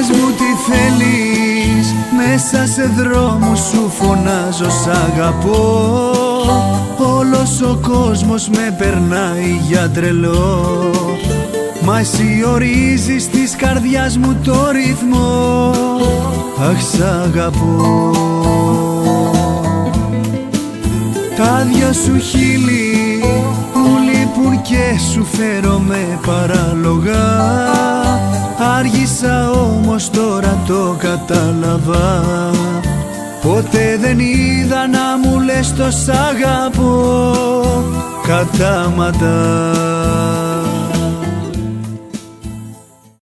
Πες μου τι θέλεις, μέσα σε δρόμους σου φωνάζω σ' αγαπώ. Όλος ο κόσμος με περνάει για τρελό, μα εσύ ορίζεις της καρδιάς μου το ρυθμό. Αχ, σ' αγαπώ. Τα δυο σου χείλη μου λείπουν και σου φέρομαι παράλογα. Άργησα όμως τώρα το κατάλαβα. Ποτέ δεν είδα να μου λες το σ' αγαπώ κατάματα.